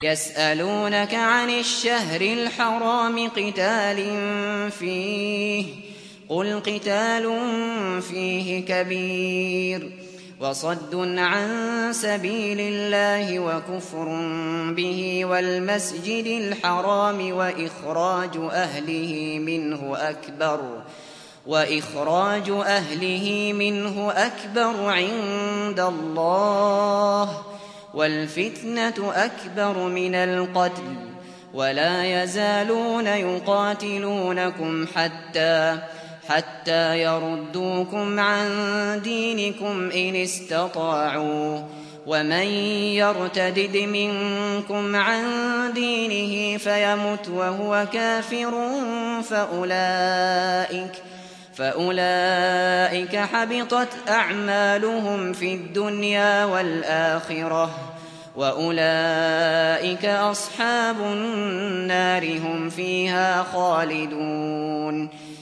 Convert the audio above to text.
يسألونك عن الشهر الحرام قتال فيه قل قتال فيه كبير وصد عن سبيل الله وكفر به والمسجد الحرام وإخراج أهله منه أكبر عند الله والفتنة أكبر من القتل ولا يزالون يقاتلونكم حتى يردوكم عن دينكم إن استطاعوا ومن يرتدد منكم عن دينه فيمت وهو كافر فأولئك حبطت أعمالهم في الدنيا والآخرة وأولئك أصحاب النار هم فيها خالدون